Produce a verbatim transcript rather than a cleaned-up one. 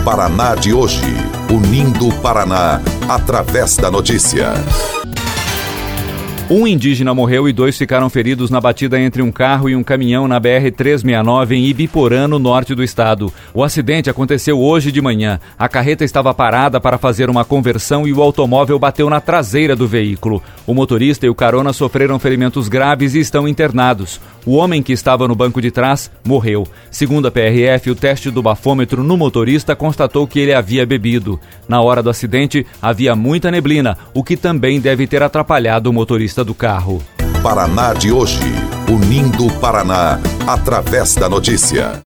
Paraná de hoje, unindo o Paraná através da notícia. Um indígena morreu e dois ficaram feridos na batida entre um carro e um caminhão na B R trezentos e sessenta e nove em Ibiporã, no norte do estado. O acidente aconteceu hoje de manhã. A carreta estava parada para fazer uma conversão e o automóvel bateu na traseira do veículo. O motorista e o carona sofreram ferimentos graves e estão internados. O homem que estava no banco de trás morreu. Segundo a P R F, o teste do bafômetro no motorista constatou que ele havia bebido. Na hora do acidente, havia muita neblina, o que também deve ter atrapalhado o motorista do carro. Paraná de hoje, unindo o Paraná através da notícia.